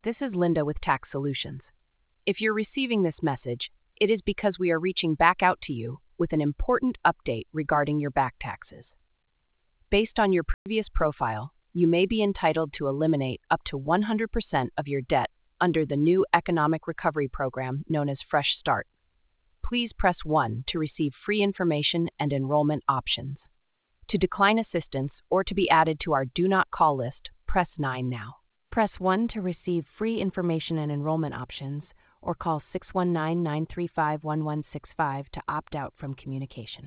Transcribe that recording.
This is Linda with Tax Solutions. If you're receiving this message, it is because we are reaching back out to you with an important update regarding your back taxes. Based on your previous profile, you may be entitled to eliminate up to 100% of your debt under the new Economic Recovery Program known as Fresh Start. Please press 1 to receive free information and enrollment options. To decline assistance or to be added to our Do Not Call list, press 9 now. Press 1 to receive free information and enrollment options, or call 619-935-1165 to opt out from communication.